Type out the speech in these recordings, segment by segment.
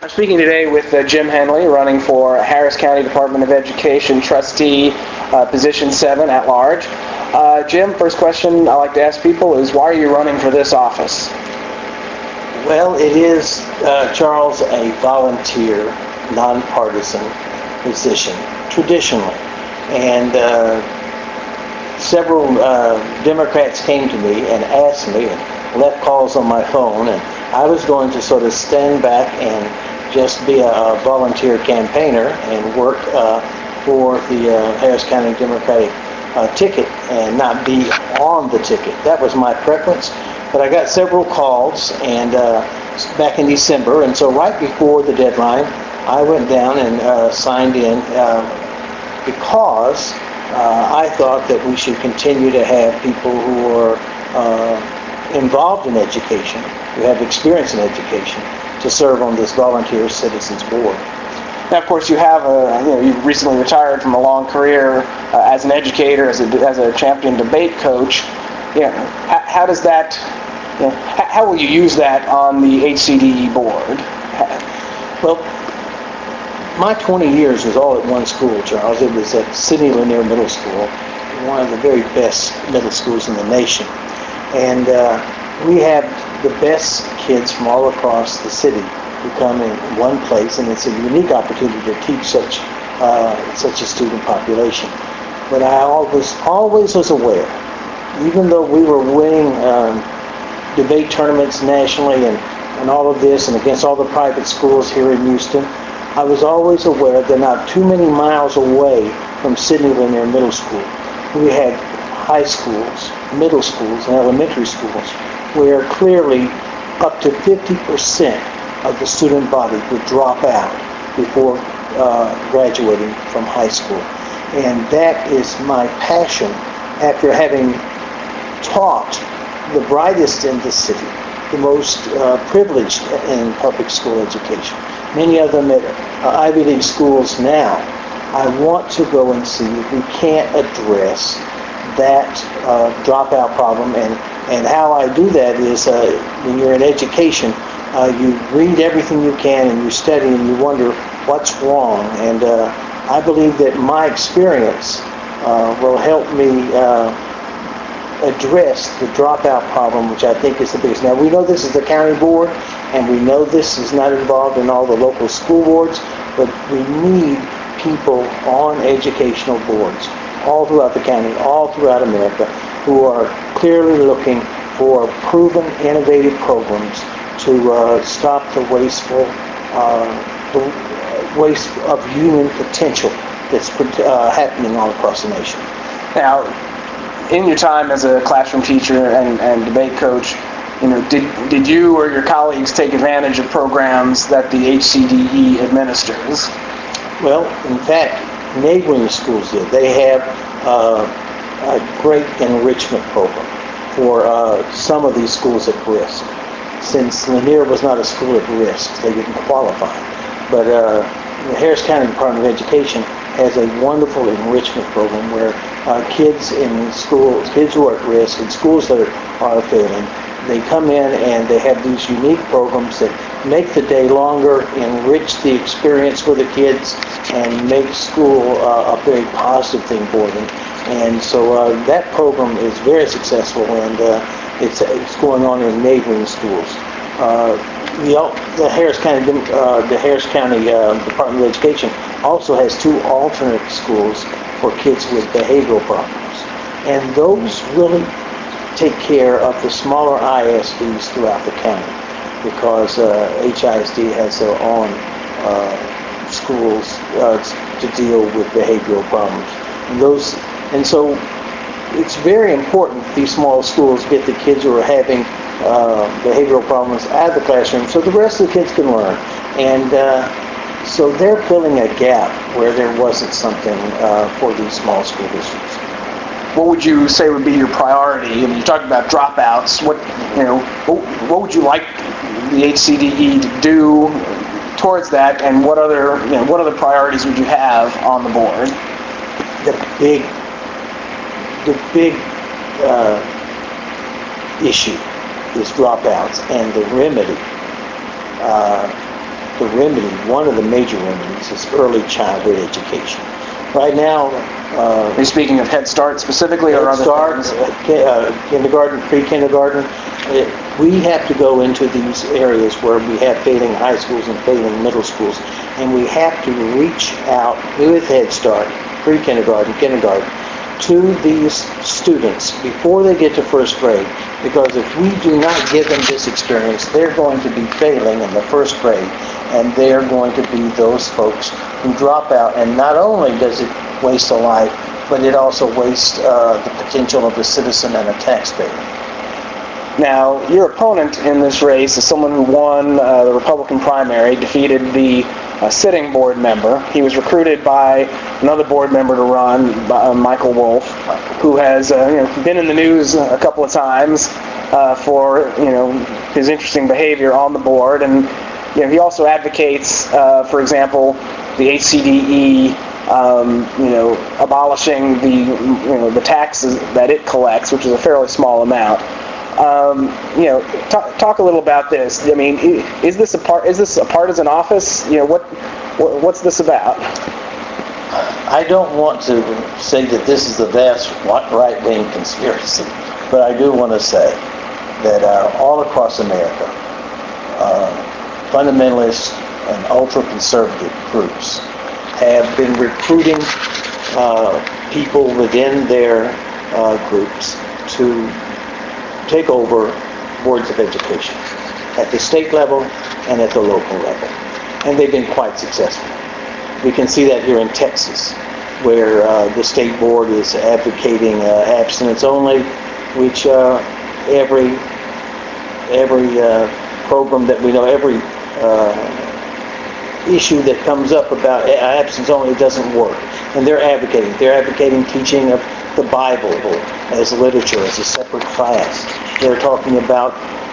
I'm speaking today with Jim Henley, running for Harris County Department of Education Trustee, Position 7 at large. Jim, first question I like to ask people is, why are you running for this office? Well, it is, Charles, a volunteer, nonpartisan position, traditionally. And several Democrats came to me and asked me and left calls on my phone, and I was going to sort of stand back and just be a volunteer campaigner and work for the Harris County Democratic ticket and not be on the ticket. That was my preference. But I got several calls and back in December, and so right before the deadline, I went down and signed in because I thought that we should continue to have people who are involved in education, who have experience in education, to serve on this Volunteer Citizens Board. Now, of course, you have you recently retired from a long career as an educator, as a champion debate coach. How does that? How will you use that on the HCDE board? Well, my 20 years was all at one school, Charles. It was at Sidney Lanier Middle School, one of the very best middle schools in the nation. And we have the best kids from all across the city who come in one place, and it's a unique opportunity to teach such a student population. But I always was aware, even though we were winning debate tournaments nationally and all of this, and against all the private schools here in Houston, I was always aware that not too many miles away from Sidney Lanier Middle School, we had high schools, middle schools, and elementary schools where clearly up to 50% of the student body would drop out before graduating from high school. And that is my passion after having taught the brightest in the city, the most privileged in public school education, many of them at Ivy League schools now. I want to go and see if we can't address that dropout problem, and how I do that is when you're in education, you read everything you can and you study and you wonder what's wrong, and I believe that my experience will help me address the dropout problem, which I think is the biggest. Now, we know this is the county board, and we know this is not involved in all the local school boards, but we need people on educational boards all throughout the county, all throughout America, who are clearly looking for proven, innovative programs to stop the waste of human potential that's happening all across the nation. Now, in your time as a classroom teacher and debate coach, did you or your colleagues take advantage of programs that the HCDE administers? Well, in fact, neighboring schools did. They have a great enrichment program for some of these schools at risk. Since Lanier was not a school at risk, they didn't qualify. But the Harris County Department of Education has a wonderful enrichment program where kids in schools, kids who are at risk, in schools that are failing, they come in and they have these unique programs that make the day longer, enrich the experience for the kids, and make school a very positive thing for them. And so that program is very successful, and it's going on in neighboring schools. The Harris County Department of Education also has 2 alternate schools for kids with behavioral problems, and those really take care of the smaller ISDs throughout the county, because HISD has their own schools to deal with behavioral problems, and so it's very important these small schools get the kids who are having behavioral problems out of the classroom so the rest of the kids can learn. And so they're filling a gap where there wasn't something for these small school districts. What would you say would be your priority? You talked about dropouts. What would you like the HCDE to do towards that, and what other priorities would you have on the board? The big issue is dropouts, and the remedy the remedy, one of the major remedies, is early childhood education. Right now, Are you speaking of Head Start specifically, or Head other Start, things? kindergarten, pre-kindergarten, we have to go into these areas where we have failing high schools and failing middle schools, and we have to reach out with Head Start, pre-kindergarten, kindergarten, to these students before they get to first grade, because if we do not give them this experience, they're going to be failing in the first grade, and they're going to be those folks who drop out. And not only does it waste a life, but it also wastes the potential of a citizen and a taxpayer. Now, your opponent in this race is someone who won the Republican primary, defeated the sitting board member. He was recruited by another board member to run, Michael Wolf, who has been in the news a couple of times for his interesting behavior on the board, and he also advocates, for example, the HCDE. Abolishing the taxes that it collects, which is a fairly small amount. Talk a little about this. I mean, is this a partisan office? What's this about? I don't want to say that this is a vast right-wing conspiracy, but I do want to say that all across America, fundamentalist and ultra-conservative groups have been recruiting people within their groups to take over boards of education at the state level and at the local level. And they've been quite successful. We can see that here in Texas, where the state board is advocating abstinence only, which every program that we know, every issue that comes up about abstinence only doesn't work. And they're advocating teaching of the Bible as literature, as a separate class. They're talking about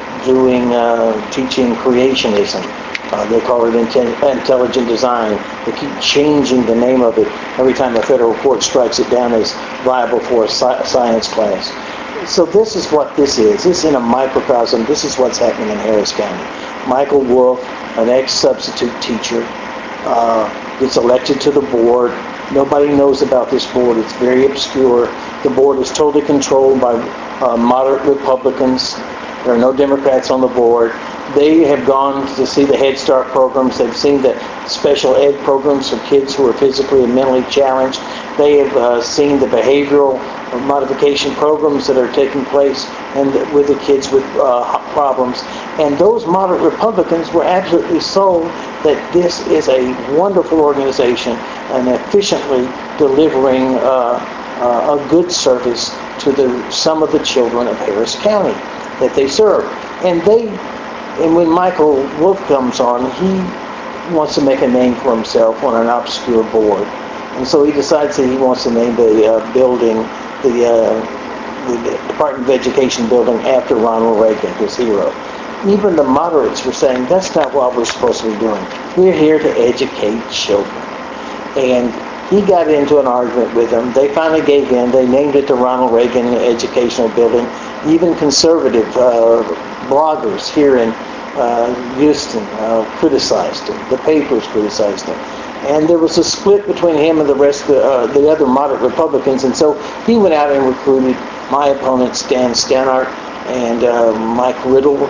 teaching creationism. They call it intelligent design. They keep changing the name of it every time a federal court strikes it down as viable for a science class. So this is what this is. This is in a microcosm. This is what's happening in Harris County. Michael Wolf, an ex-substitute teacher, gets elected to the board. Nobody knows about this board. It's very obscure. The board is totally controlled by moderate Republicans. There are no Democrats on the board. They have gone to see the Head Start programs. They've seen the special ed programs for kids who are physically and mentally challenged. They have seen the behavioral modification programs that are taking place and with the kids with problems. And those moderate Republicans were absolutely sold that this is a wonderful organization and efficiently delivering a good service to some of the children of Harris County that they serve. And when Michael Wolf comes on, he wants to make a name for himself on an obscure board. And so he decides that he wants to name the building, the Department of Education building, after Ronald Reagan, his hero. Even the moderates were saying, that's not what we're supposed to be doing. We're here to educate children. And he got into an argument with them. They finally gave in. They named it the Ronald Reagan Educational Building. Even conservative bloggers here in Houston criticized him. The papers criticized him. And there was a split between him and the rest of the other moderate Republicans. And so he went out and recruited my opponent, Stan Stannard, and Mike Riddle,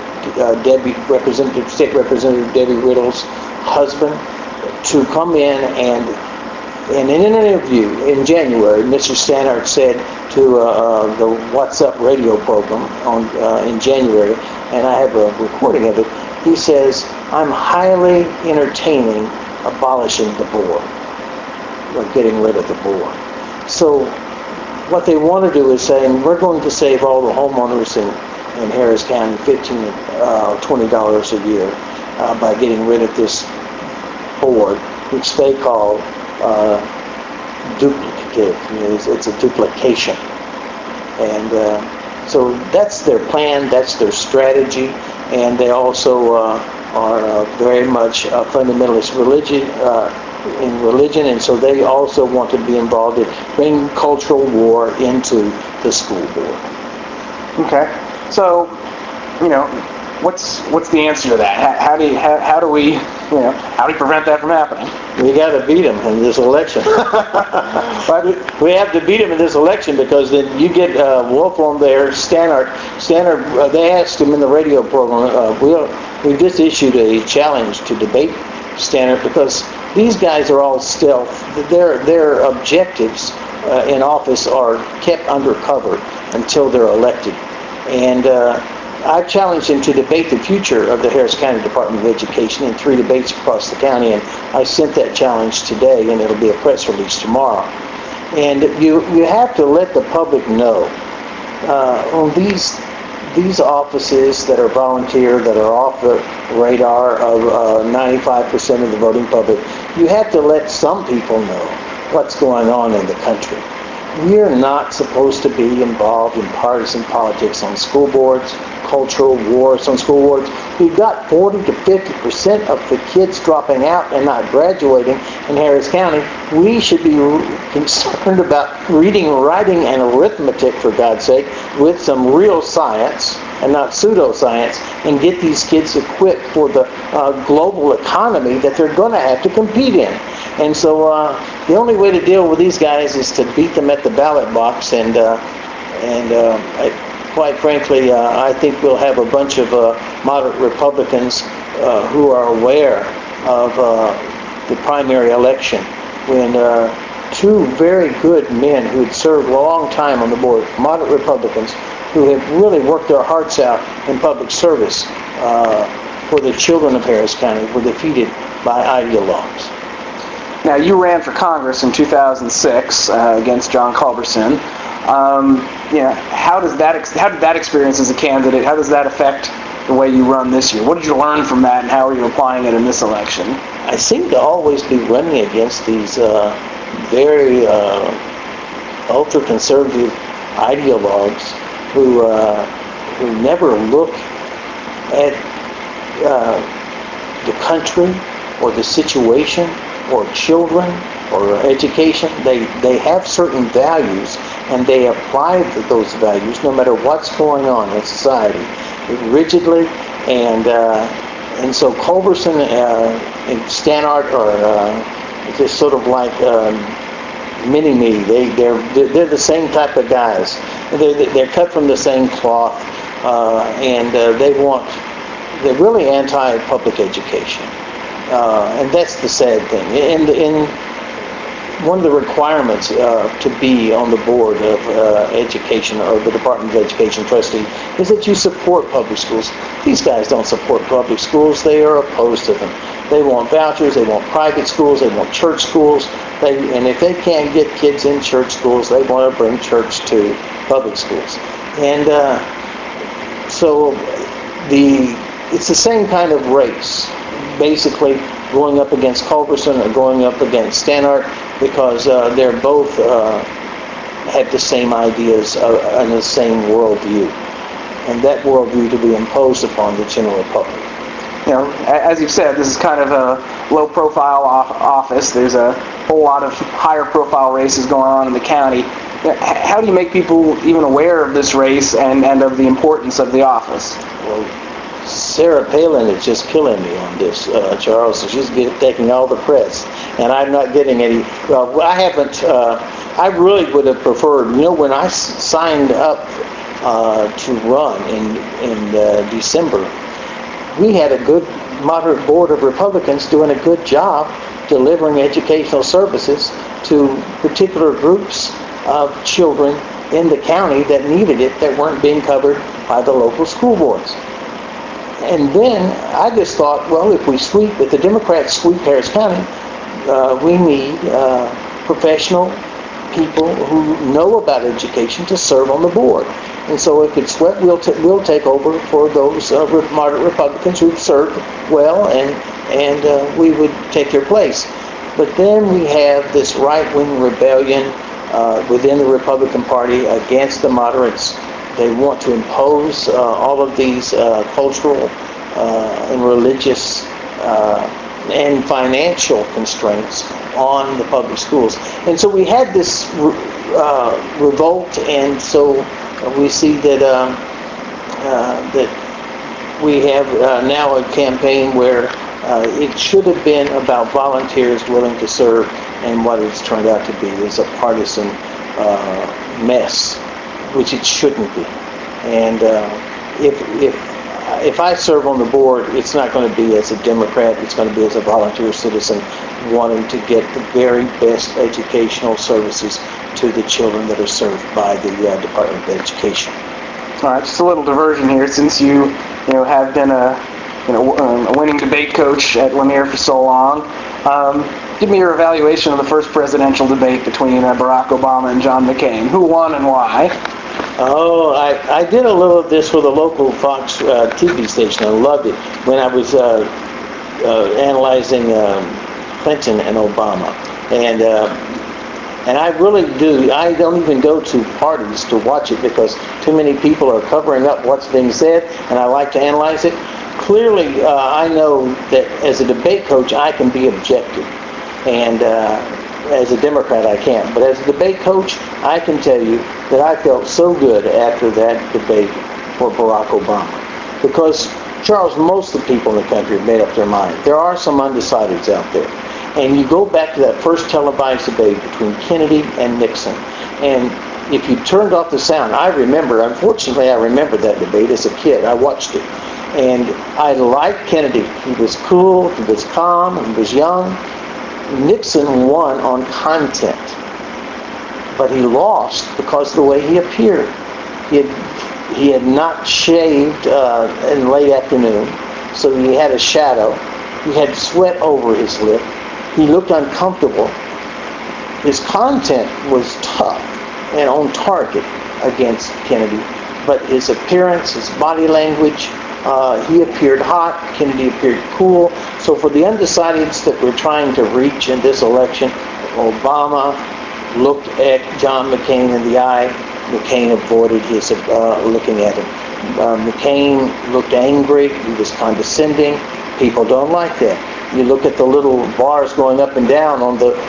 State Representative Debbie Riddle's husband, to come in. And in an interview in January, Mr. Stannard said to the What's Up radio program in January, and I have a recording of it, he says, I'm highly entertaining abolishing the board, or getting rid of the board. So what they want to do is saying, we're going to save all the homeowners in Harris County $15, $20 a year by getting rid of this board, which they call duplicative. It's a duplication. And so that's their plan, that's their strategy, and they also are very much fundamentalist in religion, and so they also want to be involved in bringing cultural war into the school board. Okay. So, what's the answer to that? How do we how do you prevent that from happening? We got to beat them in this election. We have to beat them in this election because then you get Wolfram there, Stannard. They asked him in the radio program, we just issued a challenge to debate Stannard because these guys are all stealth. Their objectives in office are kept undercover until they're elected. And I challenged him to debate the future of the Harris County Department of Education in 3 debates across the county, and I sent that challenge today, and it'll be a press release tomorrow. And you have to let the public know on these offices that are volunteer, that are off the radar of 95% of the voting public, you have to let some people know what's going on in the country. We're not supposed to be involved in partisan politics on school boards, cultural wars on school boards. We've got 40 to 50% of the kids dropping out and not graduating in Harris County. We should be concerned about reading, writing, and arithmetic, for God's sake, with some real science and not pseudoscience, and get these kids equipped for the global economy that they're going to have to compete in. And so the only way to deal with these guys is to beat them at the ballot box, and quite frankly, I think we'll have a bunch of moderate Republicans who are aware of the primary election when 2 very good men who had served a long time on the board, moderate Republicans, who have really worked their hearts out in public service for the children of Harris County, were defeated by ideologues. Now, you ran for Congress in 2006 against John Culberson. How did that experience as a candidate, how does that affect the way you run this year? What did you learn from that, and how are you applying it in this election? I seem to always be running against these very ultra-conservative ideologues who never look at the country or the situation or children or education. They have certain values, and they apply those values no matter what's going on in society rigidly. And so Culberson and Stannard are just sort of like mini-me. They're the same type of guys. They're cut from the same cloth, and they're really anti-public education. And that's the sad thing. And one of the requirements to be on the board of education, or the Department of Education trustee, is that you support public schools. These guys don't support public schools. They are opposed to them. They want vouchers. They want private schools. They want church schools. And if they can't get kids in church schools, they want to bring church to public schools. And so it's the same kind of race, basically, going up against Culberson or going up against Stannard, because they're both have the same ideas and the same worldview, and that worldview to be imposed upon the general public. As you've said, this is kind of a low-profile office. There's a whole lot of higher-profile races going on in the county. How do you make people even aware of this race and of the importance of the office? Well, Sarah Palin is just killing me on this, Charles. So she's taking all the press, and I'm not getting any. I haven't. I really would have preferred. When I signed up to run in December, we had a good moderate board of Republicans doing a good job delivering educational services to particular groups of children in the county that needed it, that weren't being covered by the local school boards. And then I just thought, well, if the Democrats sweep Harris County, we need professional people who know about education to serve on the board. And so if it's swept, we'll take over for those moderate Republicans who've served well, and we would take their place. But then we have this right-wing rebellion within the Republican Party against the moderates. They want to impose all of these cultural and religious and financial constraints on the public schools. And so we had this revolt, and so we see that that we have now a campaign where It should have been about volunteers willing to serve, and what it's turned out to be is a partisan mess, which it shouldn't be. And if I serve on the board, it's not going to be as a Democrat, it's going to be as a volunteer citizen wanting to get the very best educational services to the children that are served by the Department of Education. All right, just a little diversion here, since you have been a winning debate coach at Lanier for so long. Give me your evaluation of the first presidential debate between Barack Obama and John McCain. Who won and why? Oh, I did a little of this for the local Fox TV station. I loved it when I was analyzing Clinton and Obama. And I really do. I don't even go to parties to watch it because too many people are covering up what's being said, and I like to analyze it. Clearly, I know that as a debate coach, I can be objective. And as a Democrat, I can't. But as a debate coach, I can tell you that I felt so good after that debate for Barack Obama. Because, Charles, most of the people in the country have made up their mind. There are some undecideds out there. And you go back to that first televised debate between Kennedy and Nixon. And if you turned off the sound, unfortunately, I remember that debate as a kid. I watched it. And I liked Kennedy. He was cool, he was calm, he was young. Nixon won on content, but he lost because of the way he appeared. He had not shaved in late afternoon, so he had a shadow. He had sweat over his lip. He looked uncomfortable. His content was tough and on target against Kennedy, but his appearance, his body language, he appeared hot, Kennedy appeared cool. So for the undecideds that we're trying to reach in this election, Obama looked at John McCain in the eye. McCain avoided his looking at him. McCain looked angry. He was condescending. People don't like that. You look at the little bars going up and down on the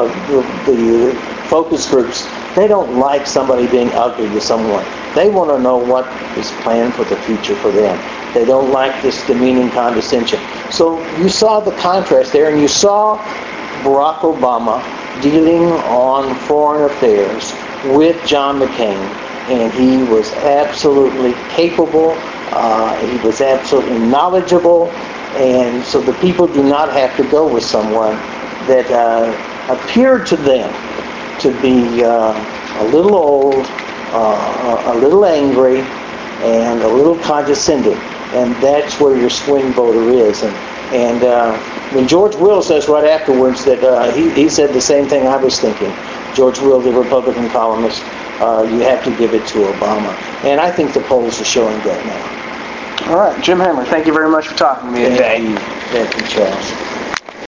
focus groups. They don't like somebody being ugly to someone. They want to know what is planned for the future for them. They don't like this demeaning condescension. So you saw the contrast there, and you saw Barack Obama dealing on foreign affairs with John McCain, and he was absolutely capable. He was absolutely knowledgeable, and so the people do not have to go with someone that appeared to them to be a little old, a little angry, and a little condescending. And that's where your swing voter is. And when George Will says right afterwards that he said the same thing I was thinking. George Will, the Republican columnist, you have to give it to Obama. And I think the polls are showing that now. All right, Jim Hammer, thank you very much for talking to me today. Thank you, Charles.